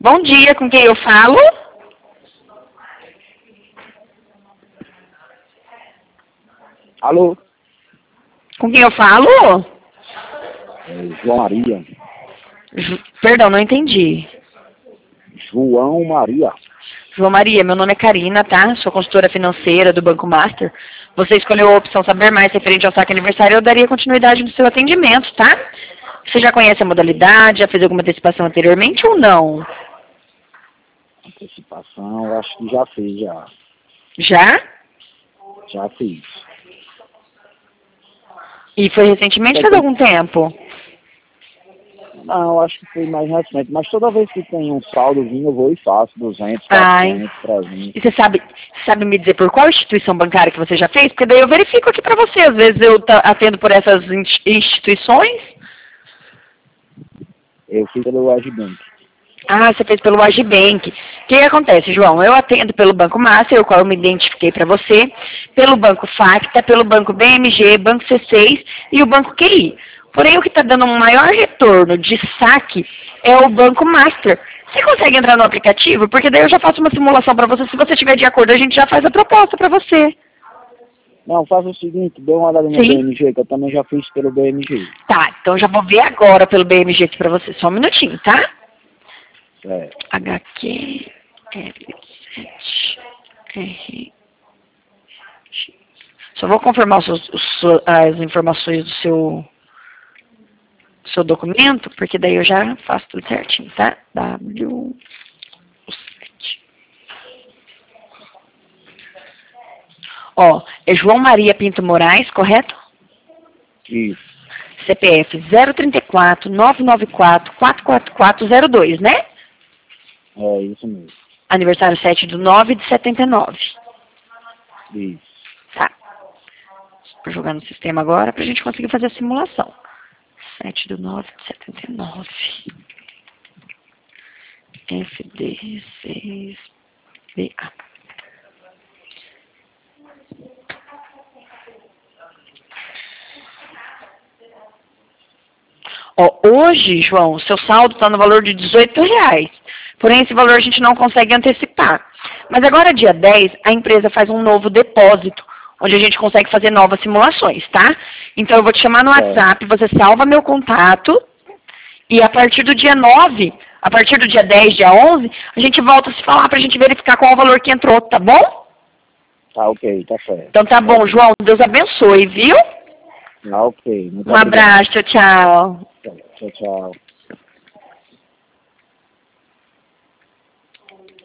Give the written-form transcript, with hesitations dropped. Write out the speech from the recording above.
Bom dia, com quem eu falo? Alô? Com quem eu falo? João Maria. Perdão, não entendi. João Maria. João Maria, meu nome é Karina, tá? Sou consultora financeira do Banco Master. Você escolheu a opção Saber Mais referente ao saque aniversário, eu daria continuidade no seu atendimento, tá? Você já conhece a modalidade, já fez alguma antecipação anteriormente ou não? Antecipação, eu acho que já fiz, já. Já? Já fiz. E foi recentemente, faz algum tempo? Não, acho que foi mais recente, mas toda vez que tem um saldozinho eu vou e faço 200, Ai. 400, 300. E você sabe me dizer por qual instituição bancária que você já fez? Porque daí eu verifico aqui pra você. Às vezes eu atendo por essas instituições. Eu fiz pelo Agibank. Ah, você fez pelo Agibank. O que acontece, João? Eu atendo pelo Banco Master, o qual eu me identifiquei para você, pelo Banco Facta, pelo Banco BMG, Banco C6 e o Banco QI. Porém, o que está dando um maior retorno de saque é o Banco Master. Você consegue entrar no aplicativo? Porque daí eu já faço uma simulação para você. Se você estiver de acordo, a gente já faz a proposta para você. Não, faz o seguinte, dê uma olhada no Sim. BMG, que eu também já fiz pelo BMG. Tá, então eu já vou ver agora pelo BMG aqui para você. Só um minutinho, tá? É. HQ L7R. Só vou confirmar as informações do seu documento, porque daí eu já faço tudo certinho, tá? W7. Ó, é João Maria Pinto Moraes, correto? Isso. CPF 034 994 44402, né? É isso mesmo. Aniversário 7/9 de 79. Isso. Tá. Vou jogar no sistema agora pra gente conseguir fazer a simulação. 7/9 de 79. FD6BA. Ó, hoje, João, o seu saldo está no valor de R$18. Porém, esse valor a gente não consegue antecipar. Mas agora, dia 10, a empresa faz um novo depósito, onde a gente consegue fazer novas simulações, tá? Então, eu vou te chamar no WhatsApp, você salva meu contato, e a partir do dia 9, a partir do dia 10, dia 11, a gente volta a se falar para a gente verificar qual é o valor que entrou, tá bom? Tá ok, tá certo. Então tá bom, João. Deus abençoe, viu? Tá ok, muito Um abraço, tchau, tchau. Tchau, tchau.